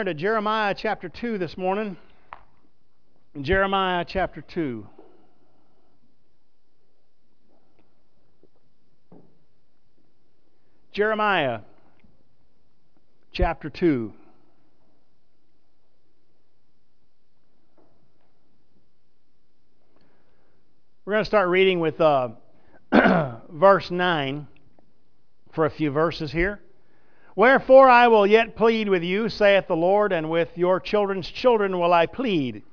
To Jeremiah chapter 2 this morning. Jeremiah chapter 2. Jeremiah chapter 2. We're going to start reading with verse 9 for a few verses here. Wherefore I will yet plead with you, saith the Lord, and with your children's children will I plead.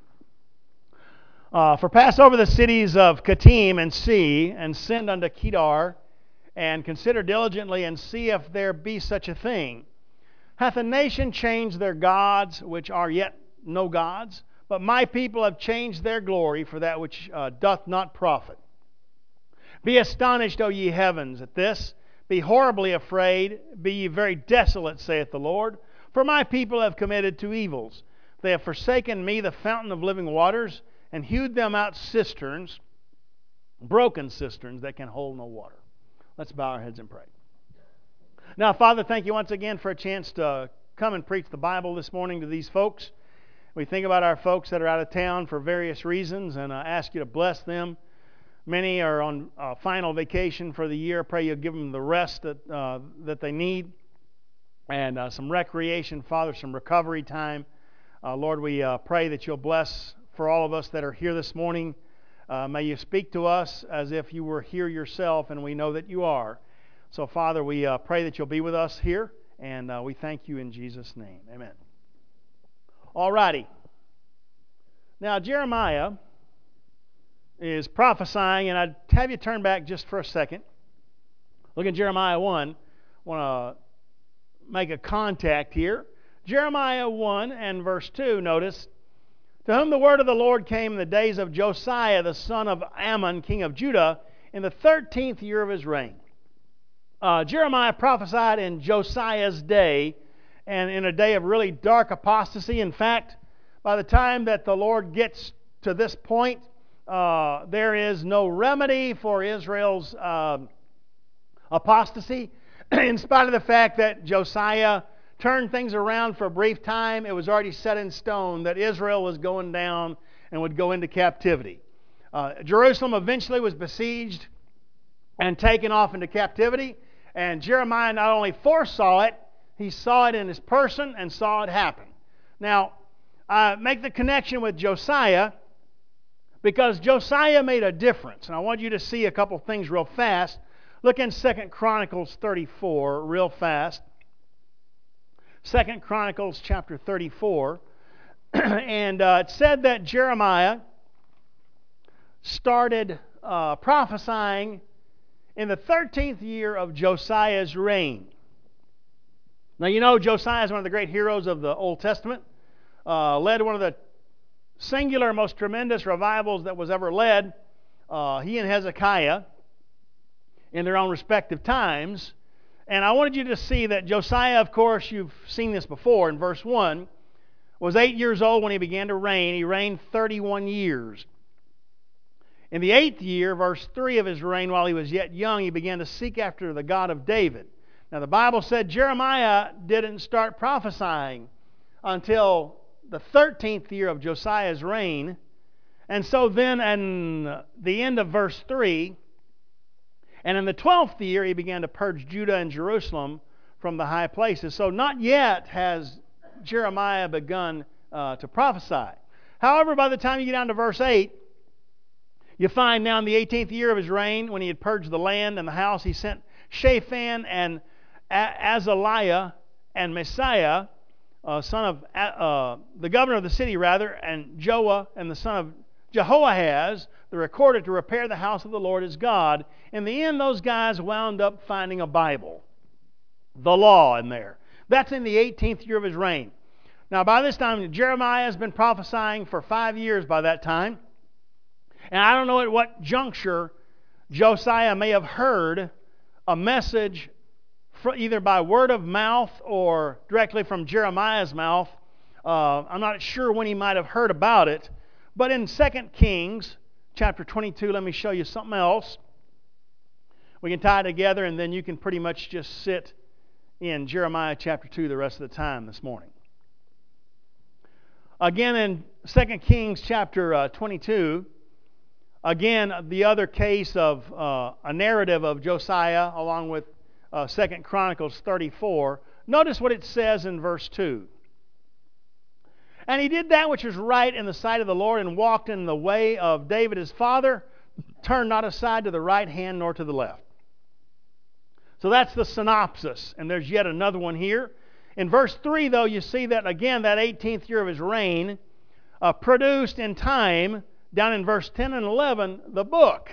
For pass over the cities of Kittim and see, and send unto Kedar, and consider diligently, and see if there be such a thing. Hath a nation changed their gods, which are yet no gods? But my people have changed their glory for that which doth not profit. Be astonished, O ye heavens, at this. Be horribly afraid, be ye very desolate, saith the Lord. For my people have committed two evils. They have forsaken me, the fountain of living waters, and hewed them out cisterns, broken cisterns that can hold no water. Let's bow our heads and pray. Now, Father, thank you once again for a chance to come and preach the Bible this morning to these folks. We think about our folks that are out of town for various reasons, and I ask you to bless them. Many are on final vacation for the year. I pray you'll give them the rest that they need and some recreation, Father, some recovery time. Lord, we pray that you'll bless for all of us that are here this morning. May you speak to us as if you were here yourself, and we know that you are. So, Father, we pray that you'll be with us here, and we thank you in Jesus' name. Amen. All righty. Now, Jeremiah is prophesying, and I'd have you turn back just for a second. Look at Jeremiah 1. I want to make a contact here. Jeremiah 1 and verse 2, notice, to whom the word of the Lord came in the days of Josiah, the son of Ammon, king of Judah, in the 13th year of his reign. Jeremiah prophesied in Josiah's day, and in a day of really dark apostasy. In fact, by the time that the Lord gets to this point, there is no remedy for Israel's apostasy. In spite of the fact that Josiah turned things around for a brief time, it was already set in stone that Israel was going down and would go into captivity. Jerusalem eventually was besieged and taken off into captivity, and Jeremiah not only foresaw it, he saw it in his person and saw it happen. Now, make the connection with Josiah, because Josiah made a difference. And I want you to see a couple things real fast. Look in 2 Chronicles 34 real fast. 2 Chronicles chapter 34. And it said that Jeremiah started prophesying in the 13th year of Josiah's reign. Now, you know Josiah is one of the great heroes of the Old Testament. Led one of the singular, most tremendous revivals that was ever led. He and Hezekiah in their own respective times. And I wanted you to see that Josiah, of course, you've seen this before in verse 1, was 8 years old when he began to reign. He reigned 31 years. In the 8th year, verse 3 of his reign, while he was yet young, he began to seek after the God of David. Now, the Bible said Jeremiah didn't start prophesying until the 13th year of Josiah's reign. And so then in the end of verse 3, and in the 12th year he began to purge Judah and Jerusalem from the high places. So not yet has Jeremiah begun to prophesy. However, by the time you get down to verse 8, you find now in the 18th year of his reign, when he had purged the land and the house, he sent Shaphan and Azaliah and Messiah, son of the governor of the city, and Joah and the son of Jehoahaz, the recorder, to repair the house of the Lord his God. In the end, those guys wound up finding a Bible, the law in there. That's in the 18th year of his reign. Now, by this time, Jeremiah has been prophesying for 5 years by that time. And I don't know at what juncture Josiah may have heard a message either by word of mouth or directly from Jeremiah's mouth. I'm not sure when he might have heard about it. But in 2 Kings chapter 22, let me show you something else. We can tie it together, and then you can pretty much just sit in Jeremiah chapter 2 the rest of the time this morning. Again, in 2 Kings chapter 22, again, the other case of a narrative of Josiah along with 2 Chronicles 34. Notice what it says in verse 2. And he did that which was right in the sight of the Lord, and walked in the way of David his father, turned not aside to the right hand nor to the left. So that's the synopsis, and there's yet another one here. In verse 3, though, you see that, again, that 18th year of his reign produced in time, down in verse 10 and 11, the book.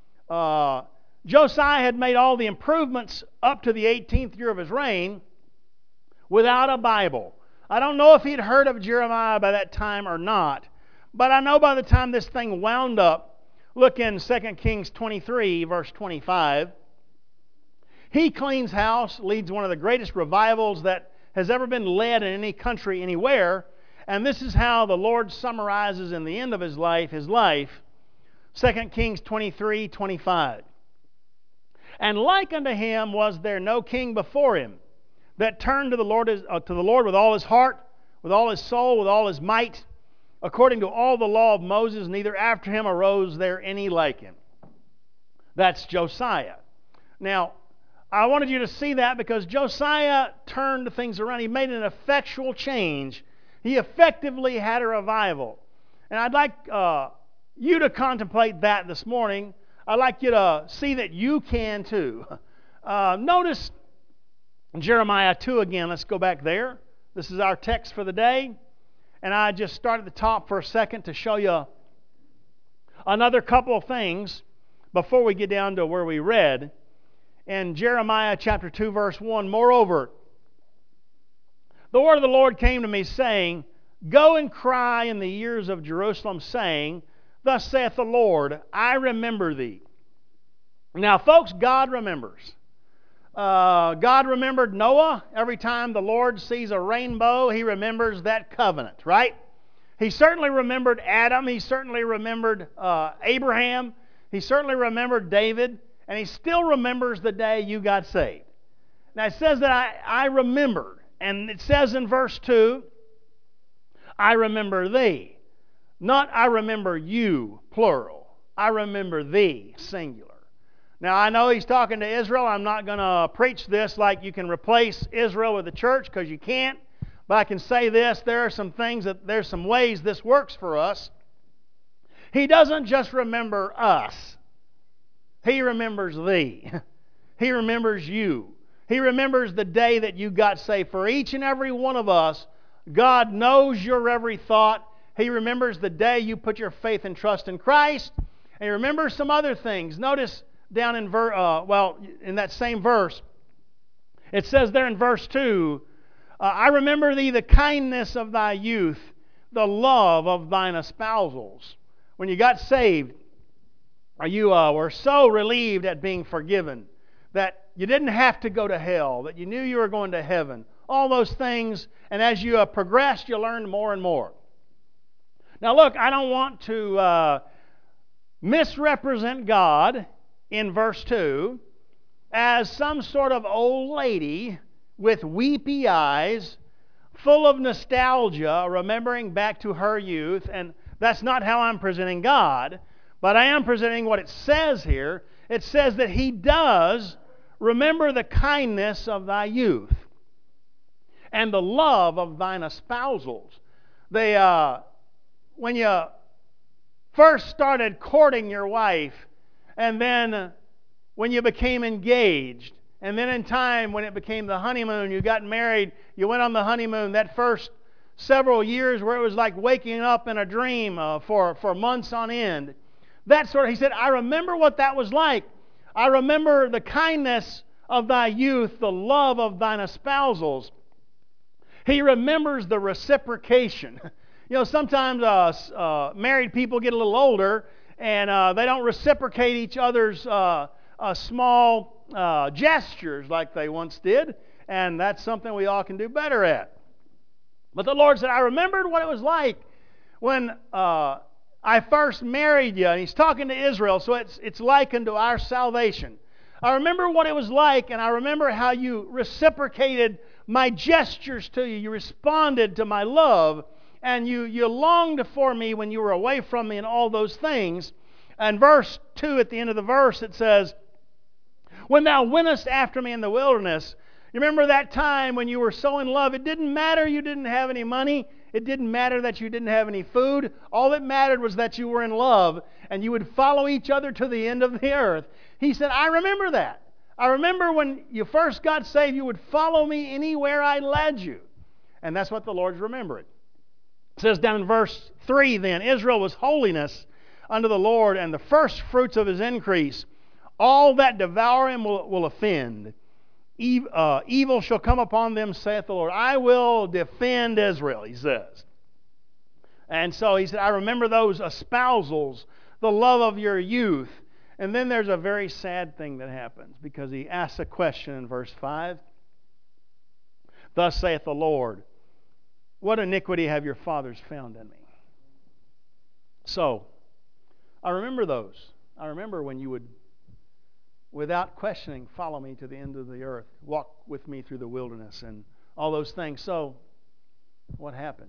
Josiah had made all the improvements up to the 18th year of his reign without a Bible. I don't know if he'd heard of Jeremiah by that time or not, but I know by the time this thing wound up, look in 2 Kings 23, verse 25. He cleans house, leads one of the greatest revivals that has ever been led in any country anywhere, and this is how the Lord summarizes in the end of his life, 2 Kings 23, 25. And like unto him was there no king before him, that turned to the Lord with all his heart, with all his soul, with all his might, according to all the law of Moses, neither after him arose there any like him. That's Josiah. Now, I wanted you to see that because Josiah turned things around. He made an effectual change. He effectively had a revival. And I'd like you to contemplate that this morning. I'd like you to see that you can too. Notice Jeremiah 2 again. Let's go back there. This is our text for the day. And I just start at the top for a second to show you another couple of things before we get down to where we read. In Jeremiah chapter 2, verse 1, moreover, the word of the Lord came to me, saying, Go and cry in the ears of Jerusalem, saying, Thus saith the Lord, I remember thee. Now, folks, God remembers. God remembered Noah. Every time the Lord sees a rainbow, He remembers that covenant, right? He certainly remembered Adam. He certainly remembered Abraham. He certainly remembered David. And He still remembers the day you got saved. Now, it says that I remembered. And it says in verse 2, I remember thee. Not I remember you, plural. I remember thee, singular. Now, I know He's talking to Israel. I'm not going to preach this like you can replace Israel with the church, because you can't. But I can say this, there's some ways this works for us. He doesn't just remember us. He remembers thee. He remembers you. He remembers the day that you got saved. For each and every one of us, God knows your every thought. He remembers the day you put your faith and trust in Christ. And He remembers some other things. Notice down in in that same verse, it says there in verse 2, I remember thee the kindness of thy youth, the love of thine espousals. When you got saved, you were so relieved at being forgiven that you didn't have to go to hell, that you knew you were going to heaven. All those things, and as you progressed, you learned more and more. Now look, I don't want to misrepresent God in verse 2 as some sort of old lady with weepy eyes, full of nostalgia, remembering back to her youth, and that's not how I'm presenting God. But I am presenting what it says here. It says that He does remember the kindness of thy youth and the love of thine espousals. When you first started courting your wife, and then when you became engaged, and then in time when it became the honeymoon, you got married, you went on the honeymoon, that first several years where it was like waking up in a dream for months on end. That sort of, He said, I remember what that was like. I remember the kindness of thy youth, the love of thine espousals. He remembers the reciprocation. You know, sometimes married people get a little older and they don't reciprocate each other's small gestures like they once did, and that's something we all can do better at. But the Lord said, I remembered what it was like when I first married you. And He's talking to Israel, so it's likened to our salvation. I remember what it was like, and I remember how you reciprocated my gestures to you. You responded to my love, and you longed for me when you were away from me, and all those things. And verse 2, at the end of the verse, it says, when thou wentest after me in the wilderness. You remember that time when you were so in love? It didn't matter you didn't have any money. It didn't matter that you didn't have any food. All that mattered was that you were in love and you would follow each other to the end of the earth. He said, I remember that. I remember when you first got saved, you would follow me anywhere I led you. And that's what the Lord's remembering. It says down in verse 3 then, Israel was holiness unto the Lord, and the first fruits of his increase. All that devour him will offend. Evil shall come upon them, saith the Lord. I will defend Israel, he says. And so he said, I remember those espousals, the love of your youth. And then there's a very sad thing that happens, because he asks a question in verse 5. Thus saith the Lord, what iniquity have your fathers found in me? So, I remember those. I remember when you would, without questioning, follow me to the end of the earth, walk with me through the wilderness, and all those things. So, what happened?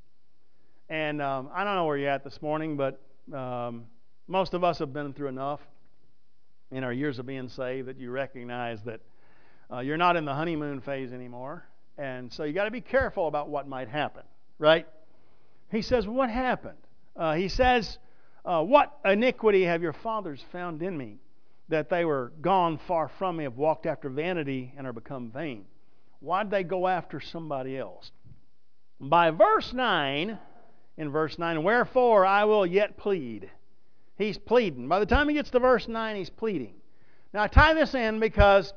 And I don't know where you're at this morning, but most of us have been through enough in our years of being saved that you recognize that you're not in the honeymoon phase anymore. And so you got to be careful about what might happen, right? He says, what happened? He says, what iniquity have your fathers found in me, that they were gone far from me, have walked after vanity, and are become vain? Why'd they go after somebody else? By verse 9, in verse 9, wherefore I will yet plead. He's pleading. By the time he gets to verse 9, he's pleading. Now I tie this in because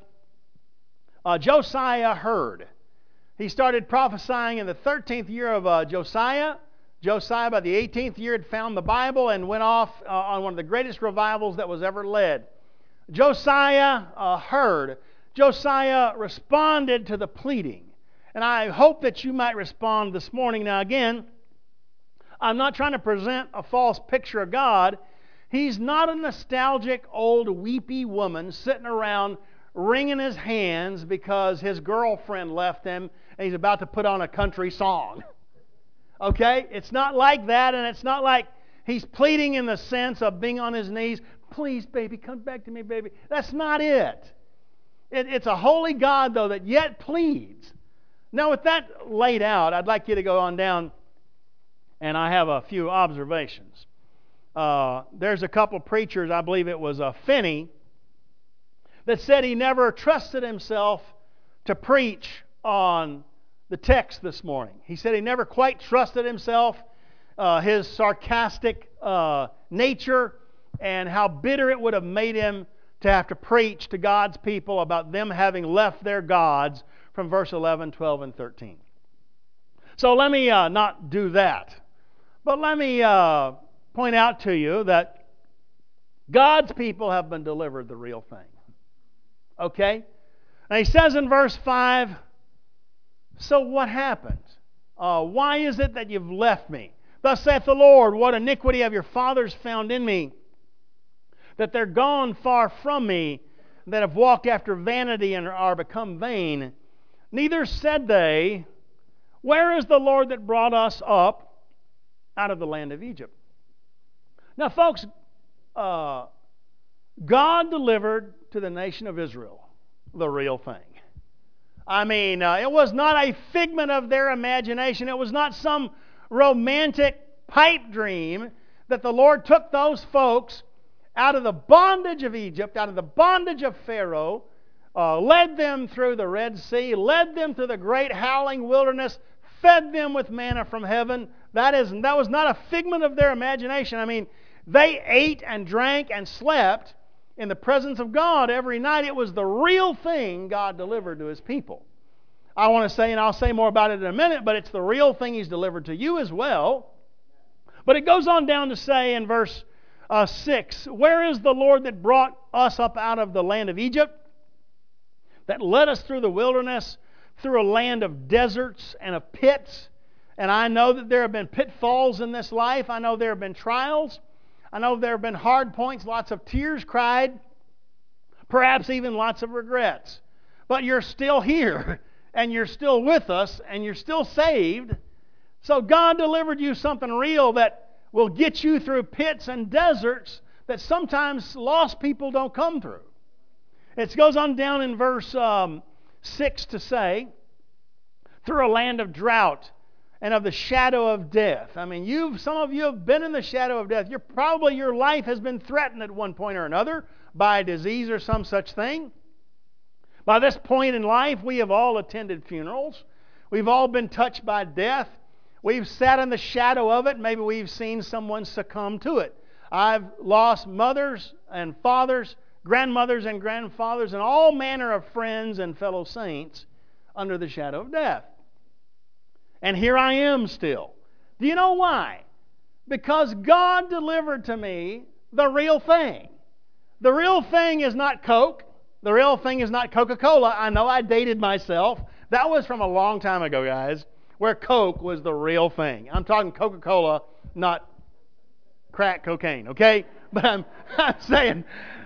Josiah heard. He started prophesying in the 13th year of Josiah. Josiah, by the 18th year, had found the Bible and went off on one of the greatest revivals that was ever led. Josiah heard. Josiah responded to the pleading. And I hope that you might respond this morning. Now again, I'm not trying to present a false picture of God. He's not a nostalgic old weepy woman sitting around wringing his hands because his girlfriend left him and he's about to put on a country song. Okay? It's not like that, and it's not like he's pleading in the sense of being on his knees. Please, baby, come back to me, baby. That's not it. It's a holy God, though, that yet pleads. Now, with that laid out, I'd like you to go on down, and I have a few observations. There's a couple preachers, I believe it was Finney, that said he never trusted himself to preach on the text this morning. He said he never quite trusted himself, his sarcastic nature, and how bitter it would have made him to have to preach to God's people about them having left their gods from verse 11, 12, and 13. So let me not do that. But let me point out to you that God's people have been delivered the real thing. Okay? Now he says in verse 5, so what happened? Why is it that you've left me? Thus saith the Lord, what iniquity have your fathers found in me, that they're gone far from me, that have walked after vanity and are become vain. Neither said they, where is the Lord that brought us up out of the land of Egypt? Now, folks, God delivered to the nation of Israel the real thing. I mean, it was not a figment of their imagination. It was not some romantic pipe dream that the Lord took those folks out of the bondage of Egypt, out of the bondage of Pharaoh, led them through the Red Sea, led them through the great howling wilderness, fed them with manna from heaven. That was not a figment of their imagination. I mean, they ate and drank and slept in the presence of God every night. It was the real thing God delivered to His people. I want to say, and I'll say more about it in a minute, but it's the real thing He's delivered to you as well. But it goes on down to say in verse 6, where is the Lord that brought us up out of the land of Egypt, that led us through the wilderness, through a land of deserts and of pits? And I know that there have been pitfalls in this life. I know there have been trials. I know there have been hard points, lots of tears cried, perhaps even lots of regrets. But you're still here, and you're still with us, and you're still saved. So God delivered you something real that will get you through pits and deserts that sometimes lost people don't come through. It goes on down in verse 6 to say, through a land of drought and of the shadow of death. I mean, some of you have been in the shadow of death. Your life has been threatened at one point or another by a disease or some such thing. By this point in life, we have all attended funerals. We've all been touched by death. We've sat in the shadow of it. Maybe we've seen someone succumb to it. I've lost mothers and fathers, grandmothers and grandfathers, and all manner of friends and fellow saints under the shadow of death. And here I am still. Do you know why? Because God delivered to me the real thing. The real thing is not Coke. The real thing is not Coca-Cola. I know I dated myself. That was from a long time ago, guys, where Coke was the real thing. I'm talking Coca-Cola, not crack cocaine, okay? But I'm saying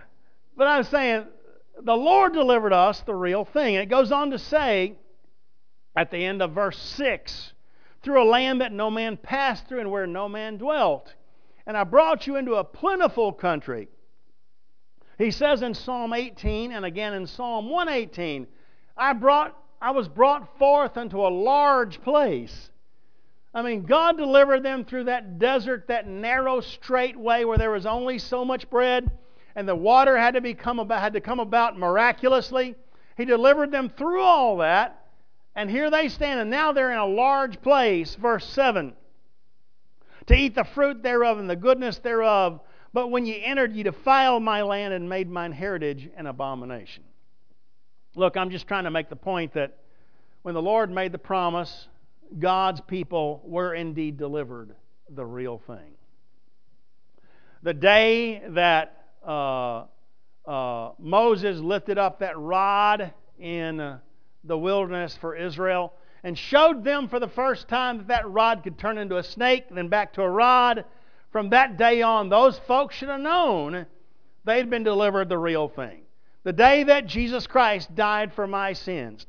the Lord delivered us the real thing. And it goes on to say at the end of verse 6, through a land that no man passed through and where no man dwelt. And I brought you into a plentiful country. He says in Psalm 18 and again in Psalm 118, I was brought forth unto a large place. I mean, God delivered them through that desert, that narrow, straight way where there was only so much bread, and the water had to come about miraculously. He delivered them through all that, and here they stand, and now they're in a large place. Verse 7, to eat the fruit thereof and the goodness thereof. But when ye entered, ye defiled my land and made mine heritage an abomination. Look, I'm just trying to make the point that when the Lord made the promise, God's people were indeed delivered the real thing. The day that Moses lifted up that rod in the wilderness for Israel and showed them for the first time that rod could turn into a snake, then back to a rod, from that day on, those folks should have known they'd been delivered the real thing. The day that Jesus Christ died for my sins,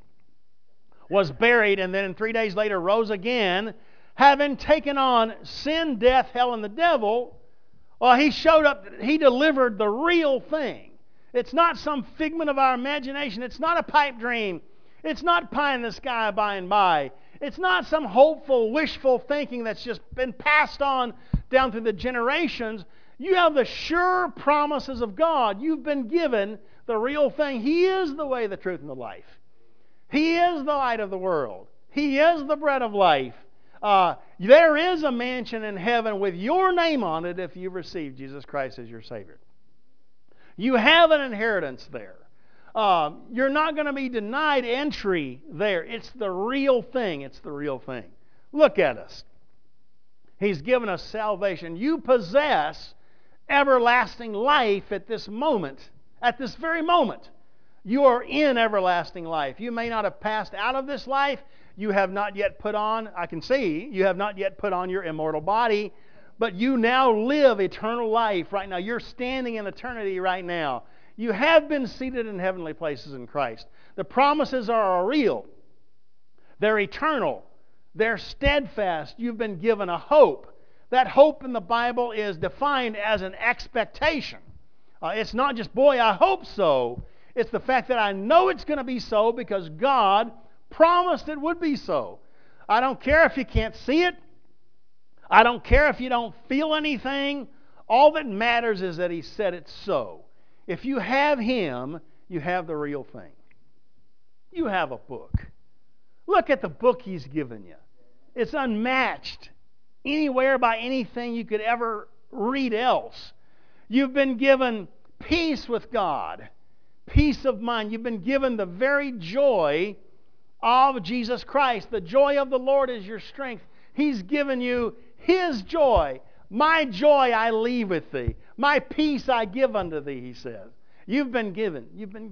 was buried, and then 3 days later rose again, having taken on sin, death, hell, and the devil, well, He showed up, He delivered the real thing. It's not some figment of our imagination. It's not a pipe dream. It's not pie in the sky by and by. It's not some hopeful, wishful thinking that's just been passed on down through the generations. You have the sure promises of God. You've been given the real thing. He is the way, the truth, and the life. He is the light of the world. He is the bread of life. There is a mansion in heaven with your name on it if you've received Jesus Christ as your Savior. You have an inheritance there. You're not going to be denied entry there. It's the real thing. It's the real thing. Look at us. He's given us salvation. You possess everlasting life at this moment. At this very moment. You are in everlasting life. You may not have passed out of this life. You have not yet put on, I can see, you have not yet put on your immortal body, but you now live eternal life right now. You're standing in eternity right now. You have been seated in heavenly places in Christ. The promises are real. They're eternal. They're steadfast. You've been given a hope. That hope in the Bible is defined as an expectation. It's not just, boy, I hope so. It's the fact that I know it's going to be so because God promised it would be so. I don't care if you can't see it. I don't care if you don't feel anything. All that matters is that He said it's so. If you have Him, you have the real thing. You have a book. Look at the book He's given you. It's unmatched anywhere by anything you could ever read else. You've been given peace with God, peace of mind. You've been given the very joy of Jesus Christ. The joy of the Lord is your strength. He's given you His joy. My joy I leave with thee. My peace I give unto thee, He says. You've been given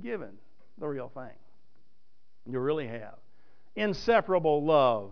the real thing. You really have. Inseparable love.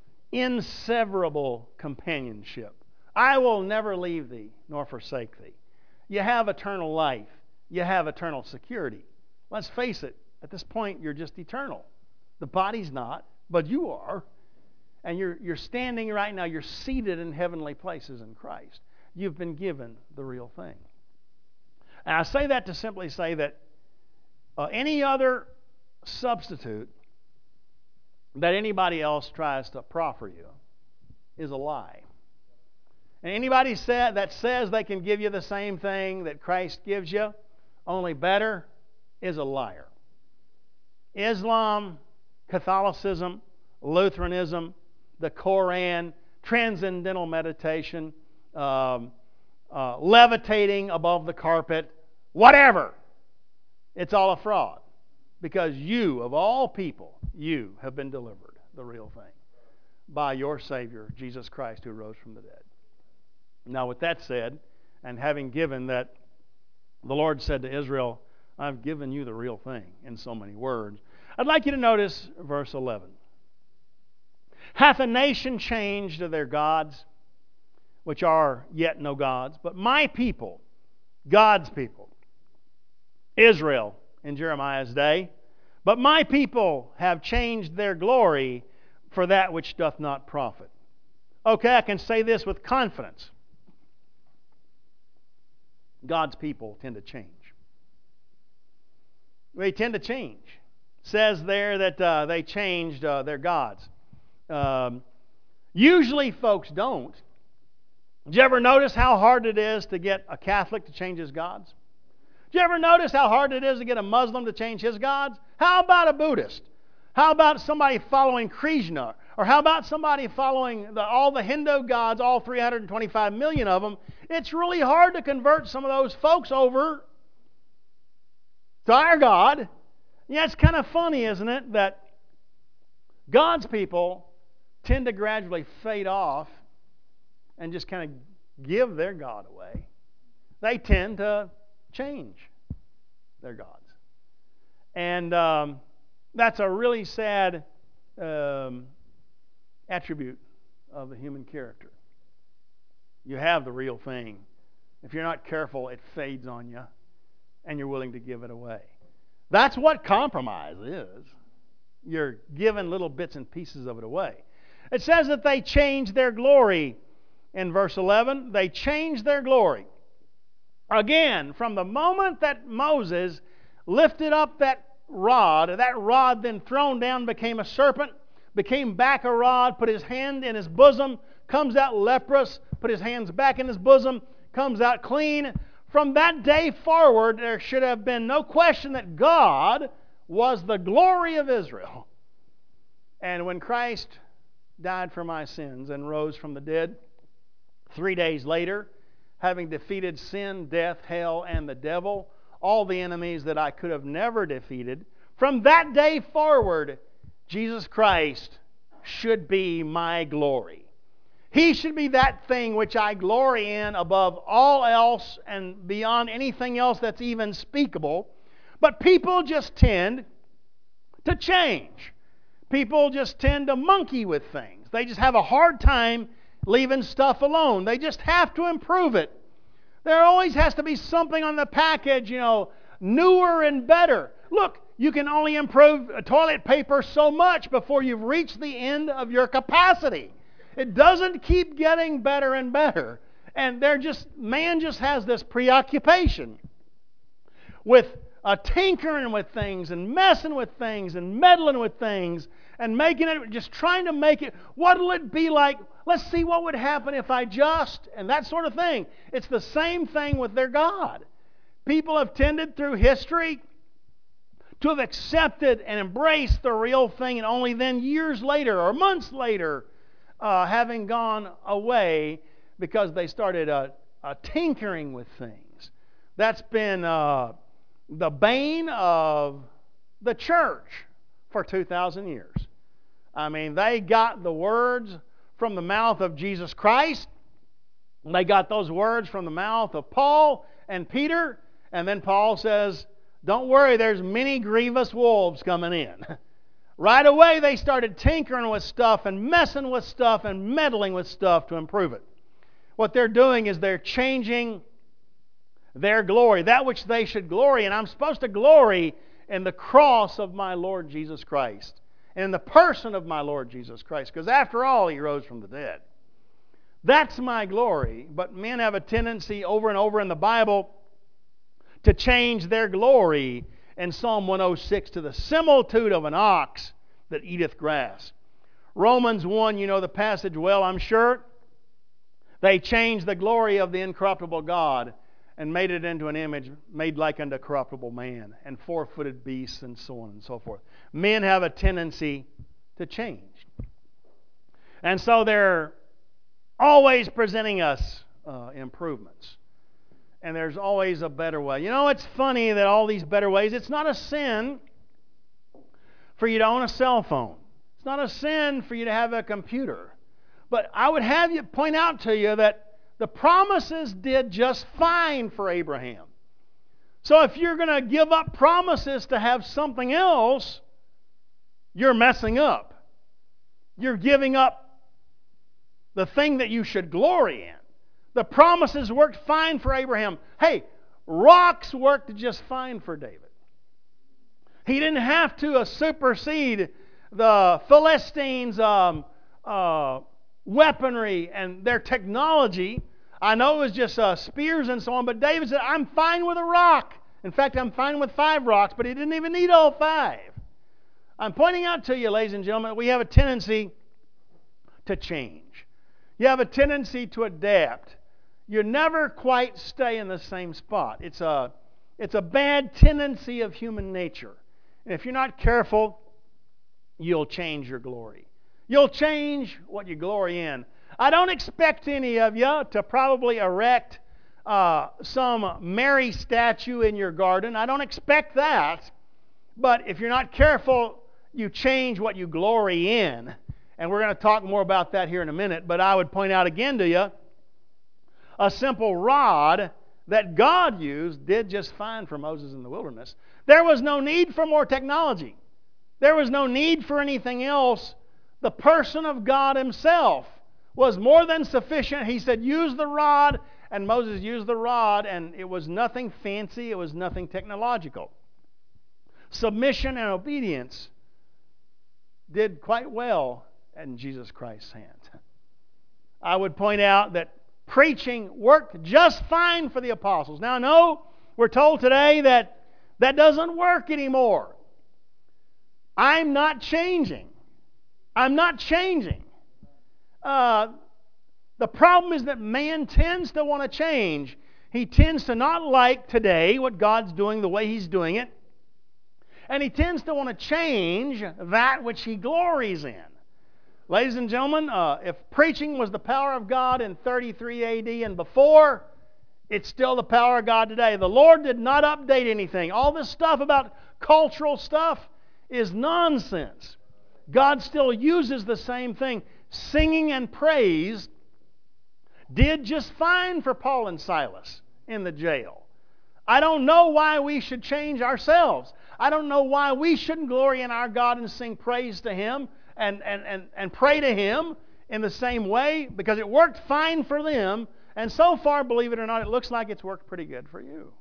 Inseverable companionship. I will never leave thee nor forsake thee. You have eternal life. You have eternal security. Let's face it, at this point you're just eternal. The body's not, but you are. And you're standing right now, you're seated in heavenly places in Christ. You've been given the real thing. And I say that to simply say that any other substitute that anybody else tries to proffer you is a lie. And anybody that says they can give you the same thing that Christ gives you, only better, is a liar. Islam, Catholicism, Lutheranism, the Koran, transcendental meditation, levitating above the carpet, whatever. It's all a fraud. Because you, of all people, you have been delivered, the real thing, by your Savior, Jesus Christ, who rose from the dead. Now, with that said, and having given that, the Lord said to Israel, I've given you the real thing in so many words. I'd like you to notice verse 11. Hath a nation changed their gods, which are yet no gods, but my people, God's people, Israel in Jeremiah's day, but my people have changed their glory for that which doth not profit. Okay, I can say this with confidence. God's people tend to change. They tend to change. It says there that they changed their gods. Usually folks don't. Did you ever notice how hard it is to get a Catholic to change his gods? Did you ever notice how hard it is to get a Muslim to change his gods? How about a Buddhist? How about somebody following Krishna? Or how about somebody following all the Hindu gods, all 325 million of them? It's really hard to convert some of those folks over to our God. Yeah, it's kind of funny, isn't it, that God's people tend to gradually fade off and just kind of give their God away. They tend to change their gods. And that's a really sad attribute of the human character. You have the real thing. If you're not careful, it fades on you, and you're willing to give it away. That's what compromise is. You're giving little bits and pieces of it away. It says that they changed their glory in verse 11. They changed their glory. Again, from the moment that Moses lifted up that rod then thrown down became a serpent, became back a rod, put his hand in his bosom, comes out leprous, put his hands back in his bosom, comes out clean. From that day forward, there should have been no question that God was the glory of Israel. And when Christ died for my sins and rose from the dead, 3 days later, having defeated sin, death, hell, and the devil, all the enemies that I could have never defeated, from that day forward, Jesus Christ should be my glory. He should be that thing which I glory in above all else and beyond anything else that's even speakable. But people just tend to change. People just tend to monkey with things. They just have a hard time leaving stuff alone. They just have to improve it. There always has to be something on the package, newer and better. Look, you can only improve toilet paper so much before you've reached the end of your capacity. It doesn't keep getting better and better. And man just has this preoccupation with tinkering with things and messing with things and meddling with things and making it, just trying to make it, what'll it be like? Let's see what would happen if I just, and that sort of thing. It's the same thing with their God. People have tended through history to have accepted and embraced the real thing, and only then years later or months later having gone away because they started tinkering with things. That's been the bane of the church for 2,000 years. I mean, they got the words from the mouth of Jesus Christ. They got those words from the mouth of Paul and Peter. And then Paul says, don't worry, there's many grievous wolves coming in. Right away they started tinkering with stuff and messing with stuff and meddling with stuff to improve it. What they're doing is they're changing their glory, that which they should glory in. I'm supposed to glory in the cross of my Lord Jesus Christ in the person of my Lord Jesus Christ. Because after all, He rose from the dead. That's my glory. But men have a tendency over and over in the Bible to change their glory in Psalm 106 to the similitude of an ox that eateth grass. Romans 1, you know the passage well, I'm sure. They changed the glory of the incorruptible God and made it into an image made like unto corruptible man and four-footed beasts and so on and so forth. Men have a tendency to change. And so they're always presenting us improvements. And there's always a better way. You know, it's funny that all these better ways, it's not a sin for you to own a cell phone. It's not a sin for you to have a computer. But I would have you point out to you that the promises did just fine for Abraham. So if you're going to give up promises to have something else, you're messing up. You're giving up the thing that you should glory in. The promises worked fine for Abraham. Hey, rocks worked just fine for David. He didn't have to supersede the Philistines' weaponry and their technology. I know it was just spears and so on, but David said, I'm fine with a rock. In fact, I'm fine with 5 rocks, but he didn't even need all 5. I'm pointing out to you, ladies and gentlemen, we have a tendency to change. You have a tendency to adapt. You never quite stay in the same spot. It's a bad tendency of human nature. And if you're not careful, you'll change your glory. You'll change what you glory in. I don't expect any of you to probably erect some Mary statue in your garden. I don't expect that. But if you're not careful, you change what you glory in. And we're going to talk more about that here in a minute. But I would point out again to you, a simple rod that God used did just fine for Moses in the wilderness. There was no need for more technology. There was no need for anything else. The person of God Himself was more than sufficient. He said, use the rod, and Moses used the rod, and it was nothing fancy. It was nothing technological. Submission and obedience did quite well in Jesus Christ's hand. I would point out that preaching worked just fine for the apostles. Now, no, we're told today that that doesn't work anymore. I'm not changing. I'm not changing. The problem is that man tends to want to change. He tends to not like today what God's doing the way He's doing it. And he tends to want to change that which he glories in. Ladies and gentlemen, if preaching was the power of God in 33 AD and before, it's still the power of God today. The Lord did not update anything. All this stuff about cultural stuff is nonsense. God still uses the same thing. Singing and praise did just fine for Paul and Silas in the jail. I don't know why we should change ourselves. I don't know why we shouldn't glory in our God and sing praise to Him and pray to Him in the same way, because it worked fine for them, and so far, believe it or not, it looks like it's worked pretty good for you.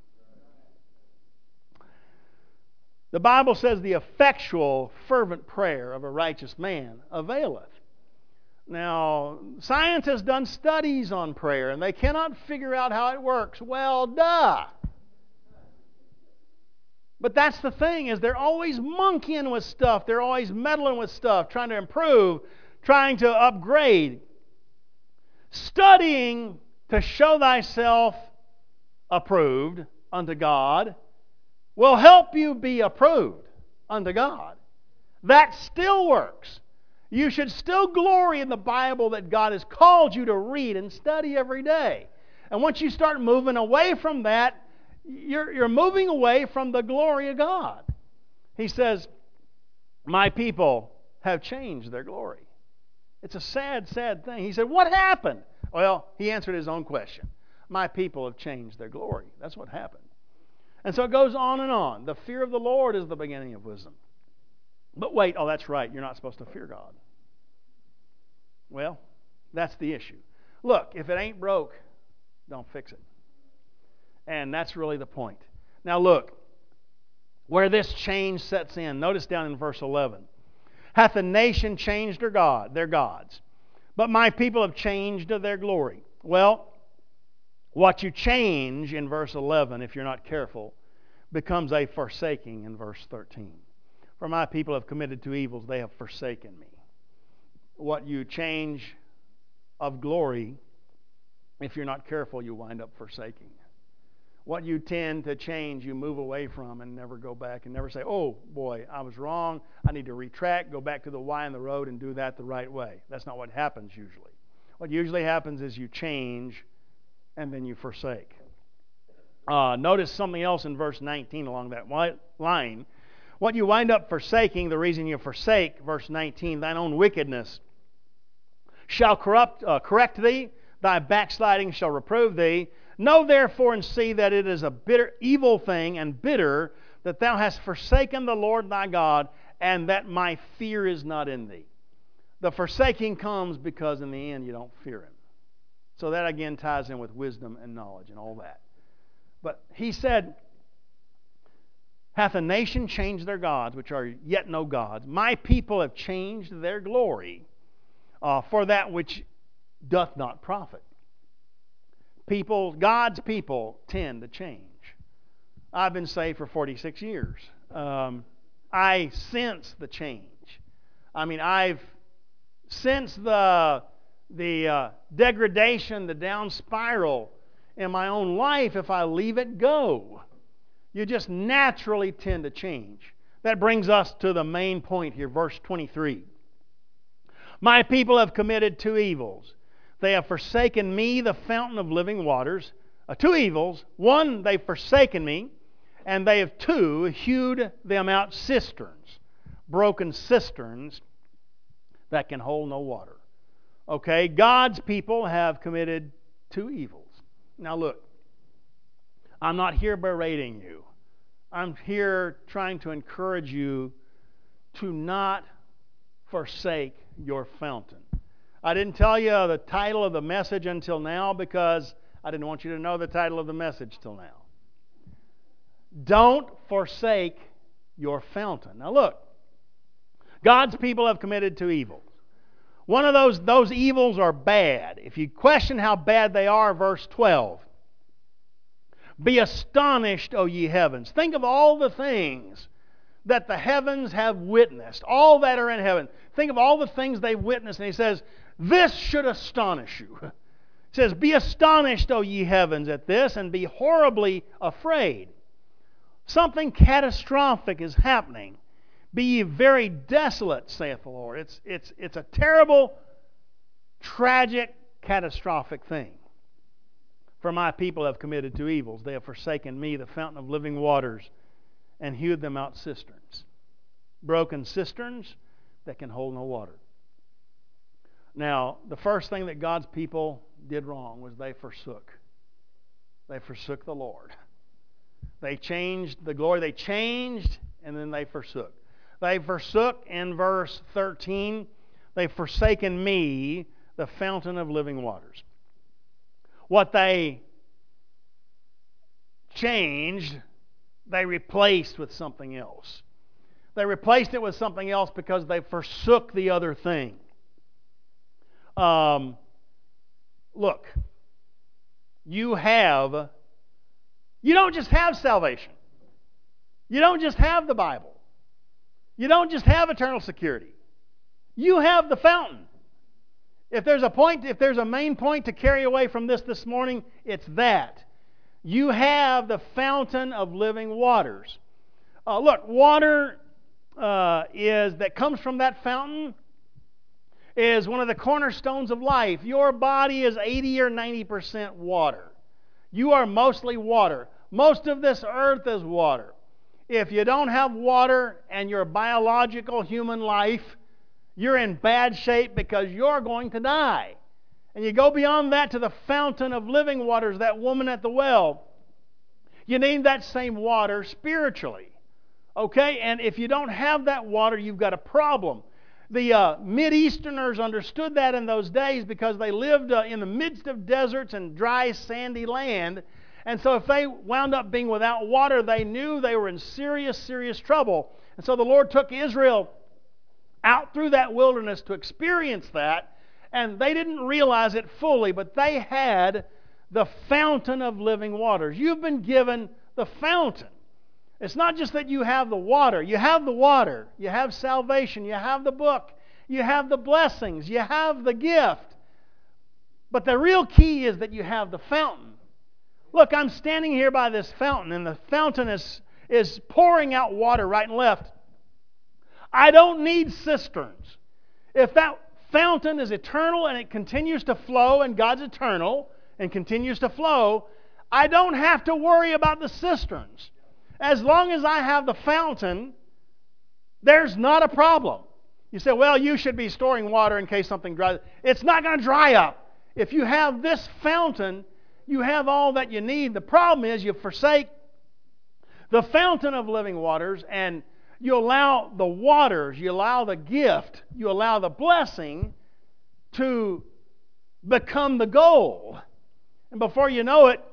The Bible says the effectual, fervent prayer of a righteous man availeth. Now, science has done studies on prayer, and they cannot figure out how it works. Well, duh. But that's the thing, is they're always monkeying with stuff. They're always meddling with stuff, trying to improve, trying to upgrade. Studying to show thyself approved unto God will help you be approved unto God. That still works. You should still glory in the Bible that God has called you to read and study every day. And once you start moving away from that, you're moving away from the glory of God. He says, my people have changed their glory. It's a sad, sad thing. He said, what happened? Well, he answered his own question. My people have changed their glory. That's what happened. And so it goes on and on. The fear of the Lord is the beginning of wisdom. But wait, oh, that's right, you're not supposed to fear God. Well, that's the issue. Look, if it ain't broke, don't fix it. And that's really the point. Now look, where this change sets in, notice down in verse 11. Hath a nation changed their gods? But my people have changed their glory. Well, what you change in verse 11, if you're not careful, becomes a forsaking in verse 13. For my people have committed two evils, they have forsaken me. What you change of glory, if you're not careful, you wind up forsaking. What you tend to change, you move away from and never go back and never say, oh boy, I was wrong, I need to retract, go back to the Y in the road and do that the right way. That's not what happens usually. What usually happens is you change and then you forsake. Notice something else in verse 19 along that line. What you wind up forsaking, the reason you forsake, verse 19, thine own wickedness shall correct thee, thy backsliding shall reprove thee. Know therefore and see that it is a bitter, evil thing and bitter that thou hast forsaken the Lord thy God, and that my fear is not in thee. The forsaking comes because in the end you don't fear Him. So that again ties in with wisdom and knowledge and all that. But he said, hath a nation changed their gods, which are yet no gods? My people have changed their glory for that which doth not profit. God's people tend to change. I've been saved for 46 years. I sense the change. I mean, I've sensed the degradation, the down spiral in my own life if I leave it go. You just naturally tend to change. That brings us to the main point here, verse 23. My people have committed two evils. They have forsaken me, the fountain of living waters. Two evils. One, they've forsaken me, and they have two, hewed them out cisterns, broken cisterns that can hold no water. Okay, God's people have committed two evils. Now look, I'm not here berating you. I'm here trying to encourage you to not forsake your fountain. I didn't tell you the title of the message until now because I didn't want you to know the title of the message till now. Don't forsake your fountain. Now look, God's people have committed two evils. One of those evils are bad. If you question how bad they are, verse 12. Be astonished, O ye heavens. Think of all the things that the heavens have witnessed, all that are in heaven. Think of all the things they've witnessed, and he says, this should astonish you. It says, be astonished, O ye heavens, at this, and be horribly afraid. Something catastrophic is happening. Be ye very desolate, saith the Lord. It's a terrible, tragic, catastrophic thing. For my people have committed two evils. They have forsaken me, the fountain of living waters, and hewed them out cisterns. Broken cisterns that can hold no water. Now, the first thing that God's people did wrong was they forsook. They forsook the Lord. They changed the glory. They changed, and then they forsook. They forsook in verse 13. They've forsaken me, the fountain of living waters. What they changed, they replaced with something else. They replaced it with something else because they forsook the other thing. Look, you don't just have salvation. You don't just have the Bible. You don't just have eternal security. You have the fountain. If there's a main point to carry away from this morning, it's that. You have the fountain of living waters. Look, water that comes from that fountain is one of the cornerstones of life. Your body is 80 or 90% water. You are mostly water. Most of this earth is water. If you don't have water and your biological human life, you're in bad shape because you're going to die. And you go beyond that to the fountain of living waters, that woman at the well. You need that same water spiritually. Okay? And if you don't have that water, you've got a problem. The Mideasterners understood that in those days because they lived in the midst of deserts and dry, sandy land. And so if they wound up being without water, they knew they were in serious, serious trouble. And so the Lord took Israel out through that wilderness to experience that, and they didn't realize it fully, but they had the fountain of living waters. You've been given the fountain. It's not just that you have the water. You have the water. You have salvation. You have the book. You have the blessings. You have the gift. But the real key is that you have the fountain. Look, I'm standing here by this fountain, and the fountain is pouring out water right and left. I don't need cisterns. If that fountain is eternal and it continues to flow, and God's eternal and continues to flow, I don't have to worry about the cisterns. As long as I have the fountain, there's not a problem. You say, well, you should be storing water in case something dries. It's not going to dry up. If you have this fountain, you have all that you need. The problem is you forsake the fountain of living waters, and you allow the waters, you allow the gift, you allow the blessing to become the goal. And before you know it,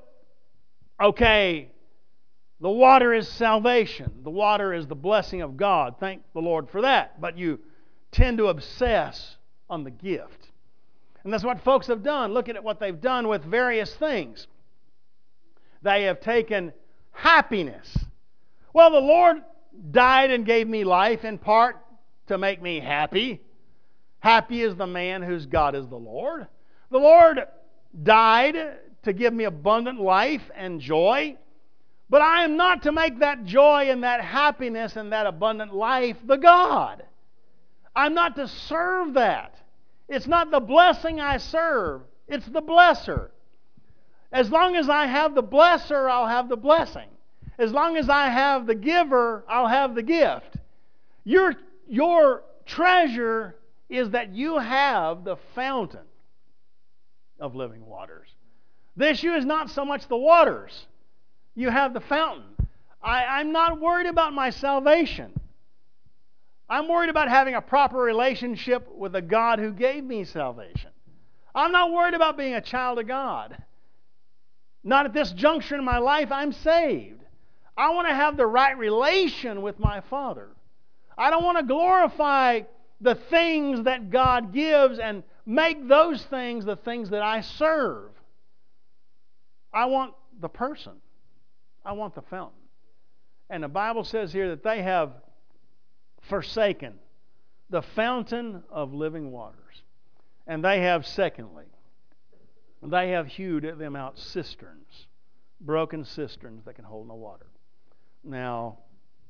okay, the water is salvation. The water is the blessing of God. Thank the Lord for that. But you tend to obsess on the gift. And that's what folks have done. Look at what they've done with various things. They have taken happiness. Well, the Lord died and gave me life in part to make me happy. Happy is the man whose God is the Lord. The Lord died to give me abundant life and joy. But I am not to make that joy and that happiness and that abundant life the God. I'm not to serve that. It's not the blessing I serve. It's the blesser. As long as I have the blesser, I'll have the blessing. As long as I have the giver, I'll have the gift. Your treasure is that you have the fountain of living waters. The issue is not so much the waters. You have the fountain. I'm not worried about my salvation. I'm worried about having a proper relationship with the God who gave me salvation. I'm not worried about being a child of God. Not at this juncture in my life. I'm saved. I want to have the right relation with my Father. I don't want to glorify the things that God gives and make those things the things that I serve. I want the person. I want the fountain. And the Bible says here that they have forsaken the fountain of living waters. And they have, secondly, they have hewed them out cisterns, broken cisterns that can hold no water. Now,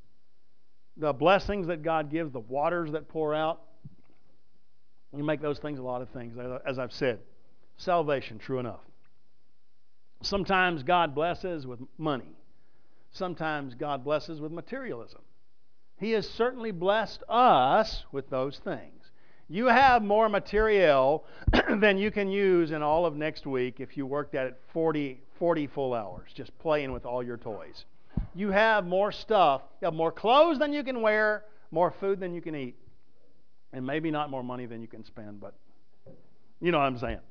the blessings that God gives, the waters that pour out, you make those things a lot of things. As I've said, salvation, true enough. Sometimes God blesses with money. Sometimes God blesses with materialism. He has certainly blessed us with those things. You have more material than you can use in all of next week if you worked at it 40 full hours, just playing with all your toys. You have more stuff. You have more clothes than you can wear, more food than you can eat, and maybe not more money than you can spend, but you know what I'm saying.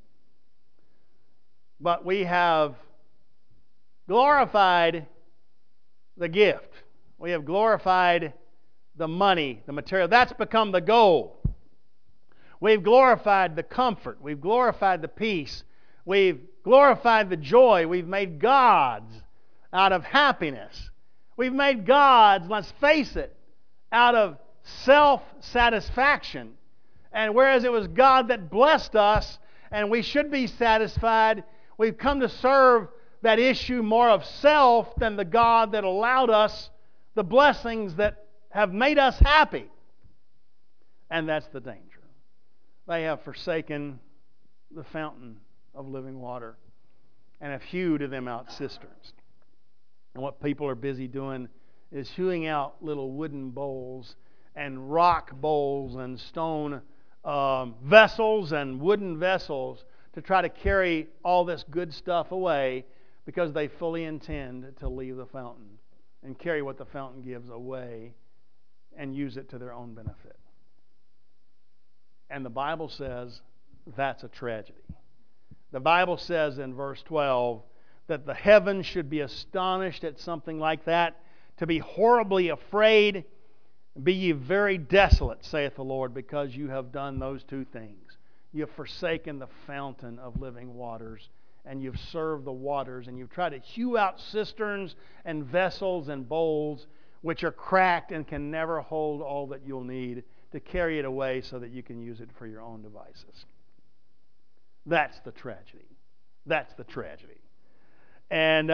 But we have glorified the gift. We have glorified the money, the material. That's become the goal. We've glorified the comfort. We've glorified the peace. We've glorified the joy. We've made gods out of happiness. We've made gods, let's face it, out of self-satisfaction. And whereas it was God that blessed us and we should be satisfied, we've come to serve that issue more of self than the God that allowed us the blessings that have made us happy. And that's the danger. They have forsaken the fountain of living water and have hewed them out cisterns. And what people are busy doing is hewing out little wooden bowls and rock bowls and stone vessels and wooden vessels to try to carry all this good stuff away because they fully intend to leave the fountain and carry what the fountain gives away and use it to their own benefit. And the Bible says that's a tragedy. The Bible says in verse 12 that the heavens should be astonished at something like that, to be horribly afraid. Be ye very desolate, saith the Lord, because you have done those two things. You have forsaken the fountain of living waters, and you've served the waters, and you've tried to hew out cisterns and vessels and bowls, which are cracked and can never hold all that you'll need to carry it away so that you can use it for your own devices. That's the tragedy. That's the tragedy. And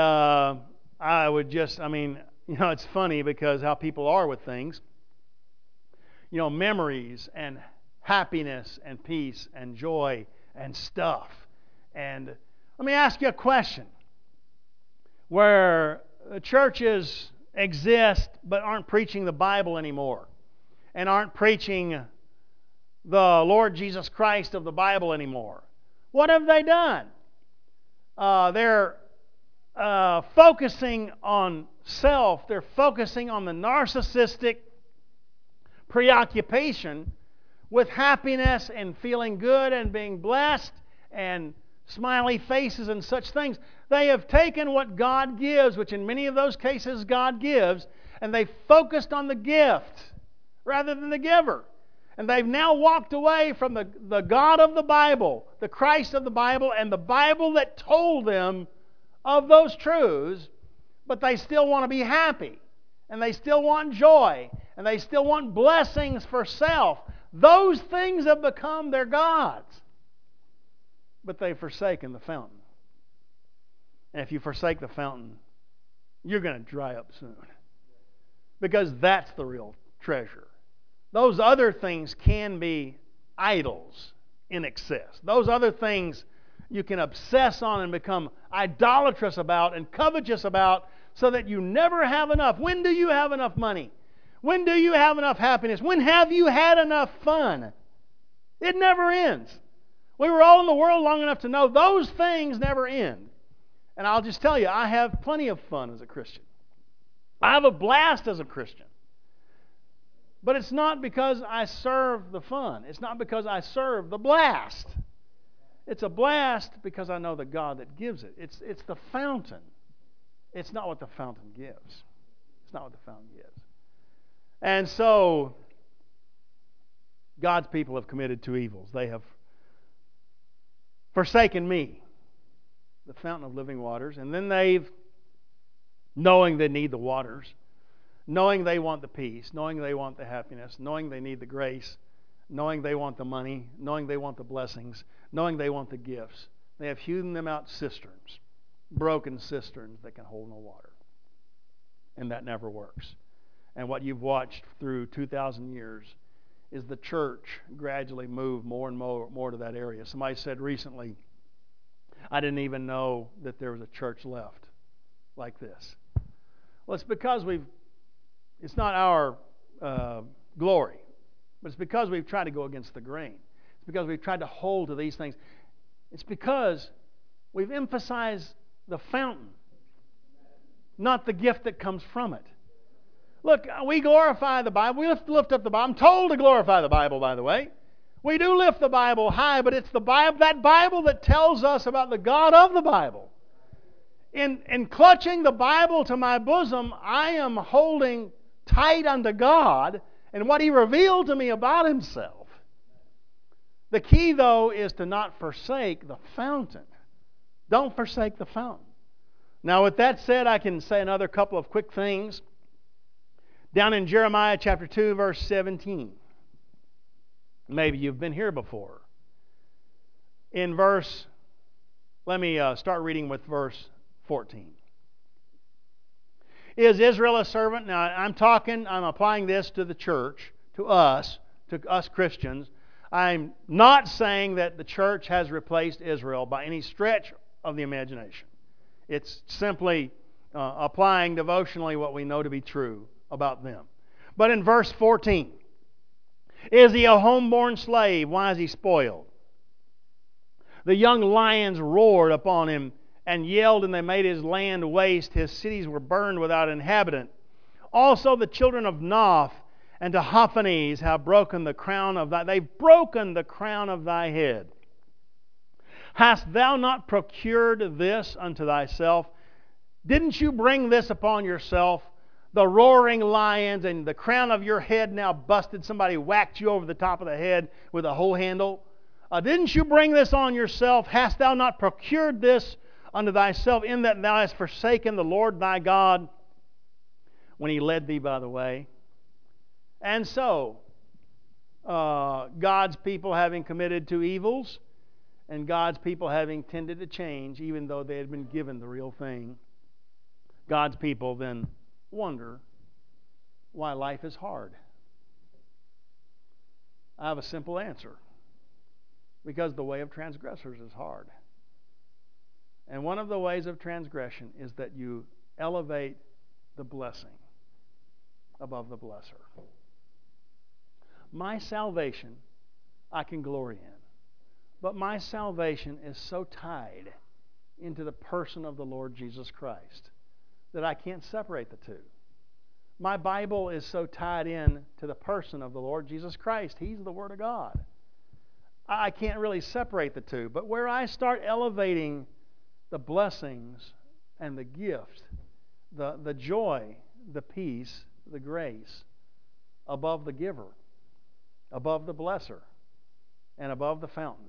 it's funny because how people are with things. Memories and happiness and peace and joy and stuff. And let me ask you a question. Where churches exist but aren't preaching the Bible anymore and aren't preaching the Lord Jesus Christ of the Bible anymore, what have they done? They're focusing on self. They're focusing on the narcissistic preoccupation with happiness and feeling good and being blessed and smiley faces and such things. They have taken what God gives, which in many of those cases God gives, and they focused on the gift rather than the giver. And they've now walked away from the God of the Bible, the Christ of the Bible, and the Bible that told them of those truths, but they still want to be happy, and they still want joy, and they still want blessings for self. Those things have become their gods, but they've forsaken the fountain. And if you forsake the fountain, you're going to dry up soon, because that's the real treasure. Those other things can be idols in excess. Those other things you can obsess on and become idolatrous about and covetous about so that you never have enough. When do you have enough money? When do you have enough happiness? When have you had enough fun? It never ends. We were all in the world long enough to know those things never end. And I'll just tell you, I have plenty of fun as a Christian. I have a blast as a Christian. But it's not because I serve the fun. It's not because I serve the blast. It's a blast because I know the God that gives it. It's the fountain. It's not what the fountain gives. It's not what the fountain gives. And so, God's people have committed two evils. They have forsaken me, the fountain of living waters, and then they've, knowing they need the waters, knowing they want the peace, knowing they want the happiness, knowing they need the grace, knowing they want the money, knowing they want the blessings, knowing they want the gifts, they have hewn them out cisterns, broken cisterns that can hold no water. And that never works. And what you've watched through 2,000 years is the church gradually move more and more to that area. Somebody said recently, I didn't even know that there was a church left like this. Well, it's because it's not our glory, but it's because we've tried to go against the grain. It's because we've tried to hold to these things. It's because we've emphasized the fountain, not the gift that comes from it. Look, we glorify the Bible. We lift up the Bible. I'm told to glorify the Bible, by the way. We do lift the Bible high, but it's the Bible, that Bible that tells us about the God of the Bible. In clutching the Bible to my bosom, I am holding tight unto God and what He revealed to me about Himself. The key, though, is to not forsake the fountain. Don't forsake the fountain. Now, with that said, I can say another couple of quick things. Down in Jeremiah chapter 2, verse 17. Maybe you've been here before. Let me start reading with verse 14. Is Israel a servant? Now, I'm applying this to the church, to us Christians. I'm not saying that the church has replaced Israel by any stretch of the imagination. It's simply applying devotionally what we know to be true about them. But in verse 14, is he a homeborn slave? Why is he spoiled? The young lions roared upon him and yelled, and they made his land waste. His cities were burned without inhabitant. Also the children of Noph and Tahaphanes have broken the crown of they've broken the crown of thy head. Hast thou not procured this unto thyself? Didn't you bring this upon yourself? the roaring lions and the crown of your head now busted. Somebody whacked you over the top of the head with a hoe handle. Didn't you bring this on yourself? Hast thou not procured this unto thyself, in that thou hast forsaken the Lord thy God when He led thee by the way? And so, God's people having committed two evils, and God's people having tended to change, even though they had been given the real thing, God's people then wonder why life is hard. I have a simple answer. Because the way of transgressors is hard. And one of the ways of transgression is that you elevate the blessing above the blesser. My salvation I can glory in. But my salvation is so tied into the person of the Lord Jesus Christ that I can't separate the two. My Bible is so tied in to the person of the Lord Jesus Christ. He's the Word of God. I can't really separate the two. But where I start elevating the blessings and the gift, the joy, the peace, the grace, above the giver, above the blesser, and above the fountain,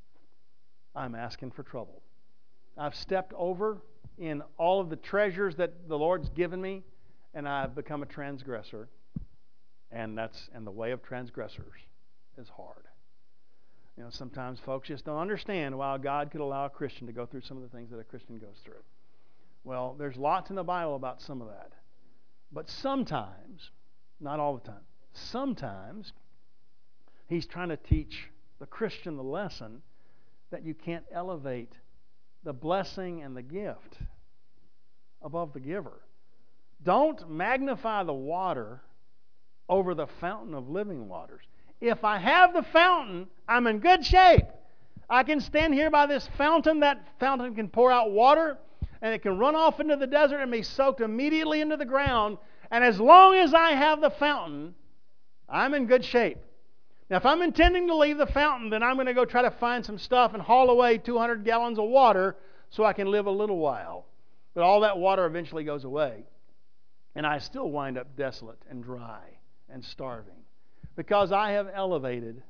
I'm asking for trouble. I've stepped over in all of the treasures that the Lord's given me, and I've become a transgressor. And the way of transgressors is hard. You know, sometimes folks just don't understand why God could allow a Christian to go through some of the things that a Christian goes through. Well, there's lots in the Bible about some of that. But sometimes, not all the time, sometimes He's trying to teach the Christian the lesson that you can't elevate the blessing and the gift above the giver. Don't magnify the water over the fountain of living waters. If I have the fountain, I'm in good shape. I can stand here by this fountain. That fountain can pour out water, and it can run off into the desert and be soaked immediately into the ground. And as long as I have the fountain, I'm in good shape. Now, if I'm intending to leave the fountain, then I'm going to go try to find some stuff and haul away 200 gallons of water so I can live a little while. But all that water eventually goes away. And I still wind up desolate and dry and starving, because I have elevated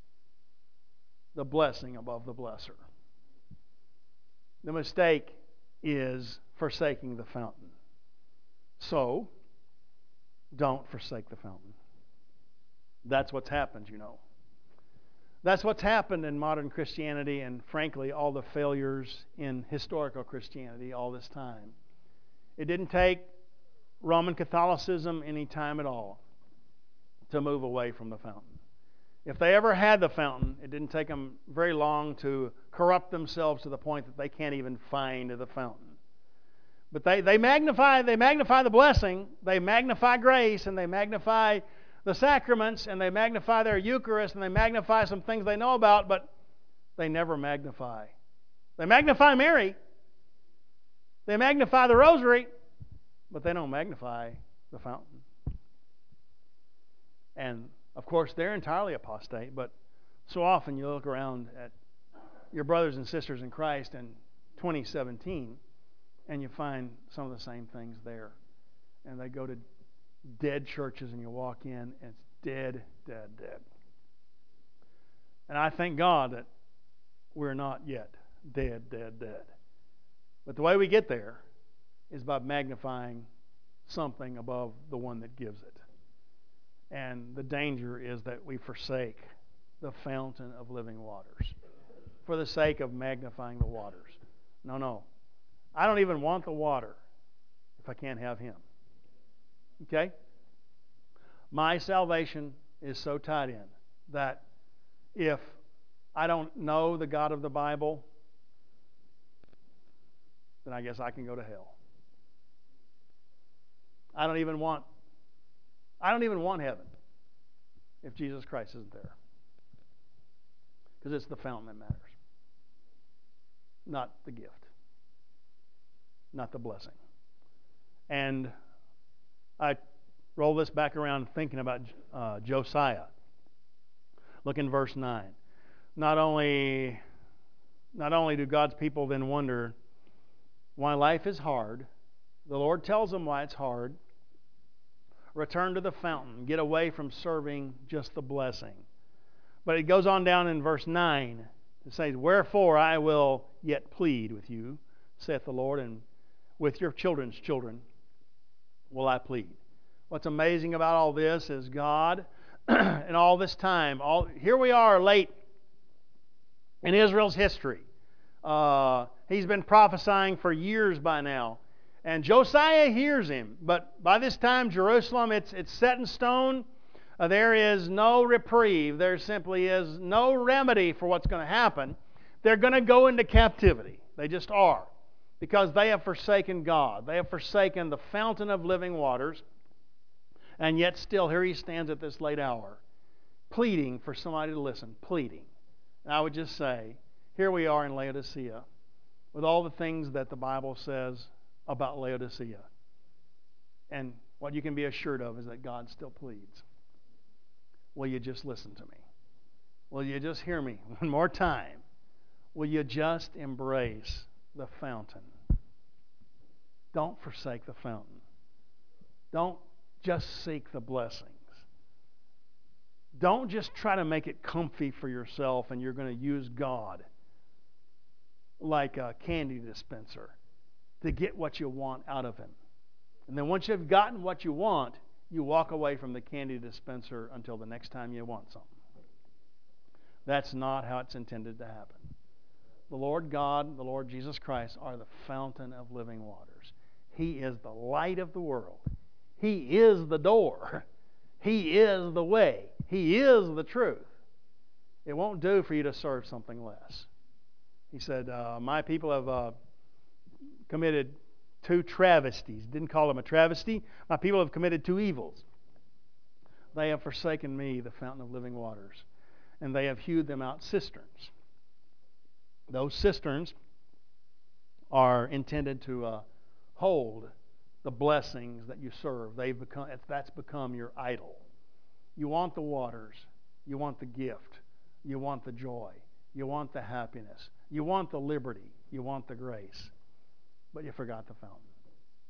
the blessing above the blesser. The mistake is forsaking the fountain. So, don't forsake the fountain. That's what's happened, you know. That's what's happened in modern Christianity, and frankly, all the failures in historical Christianity all this time. It didn't take Roman Catholicism any time at all to move away from the fountain. If they ever had the fountain, it didn't take them very long to corrupt themselves to the point that they can't even find the fountain. But they magnify the blessing, they magnify grace, and they magnify the sacraments, and they magnify their Eucharist, and they magnify some things they know about, but they never magnify. They magnify Mary, they magnify the Rosary, but they don't magnify the fountain. And, of course, they're entirely apostate, but so often you look around at your brothers and sisters in Christ in 2017, and you find some of the same things there. And they go to dead churches, and you walk in, and it's dead, dead, dead. And I thank God that we're not yet dead, dead, dead. But the way we get there is by magnifying something above the one that gives it. And the danger is that we forsake the fountain of living waters for the sake of magnifying the waters. No. I don't even want the water if I can't have Him. Okay? My salvation is so tied in that if I don't know the God of the Bible, then I guess I can go to hell. I don't even want heaven if Jesus Christ isn't there. Because it's the fountain that matters. Not the gift. Not the blessing. And I roll this back around thinking about Josiah. Look in verse 9. Not only do God's people then wonder why life is hard, the Lord tells them why it's hard. Return to the fountain. Get away from serving just the blessing. But it goes on down in verse 9. It says, wherefore I will yet plead with you, saith the Lord, and with your children's children will I plead. What's amazing about all this is God, and all this time, here we are late in Israel's history. He's been prophesying for years by now. And Josiah hears him. But by this time, Jerusalem, it's set in stone. There is no reprieve. There simply is no remedy for what's going to happen. They're going to go into captivity. They just are. Because they have forsaken God. They have forsaken the fountain of living waters. And yet still, here he stands at this late hour, pleading for somebody to listen. Pleading. And I would just say, here we are in Laodicea, with all the things that the Bible says about Laodicea. And what you can be assured of is that God still pleads. Will you just listen to me? Will you just hear me one more time? Will you just embrace the fountain? Don't forsake the fountain. Don't just seek the blessings. Don't just try to make it comfy for yourself and you're going to use God like a candy dispenser to get what you want out of Him. And then once you've gotten what you want, you walk away from the candy dispenser until the next time you want something. That's not how it's intended to happen. The Lord God, the Lord Jesus Christ are the fountain of living waters. He is the light of the world. He is the door. He is the way. He is the truth. It won't do for you to serve something less. He said, my people have committed two travesties. Didn't call them a travesty. My people have committed two evils. They have forsaken me, the fountain of living waters, and they have hewed them out cisterns. Those cisterns are intended to hold the blessings that you serve. That's become your idol. You want the waters. You want the gift. You want the joy. You want the happiness. You want the liberty. You want the grace. But you forgot the fountain.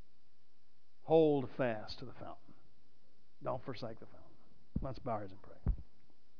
Hold fast to the fountain. Don't forsake the fountain. Let's bow our heads and pray.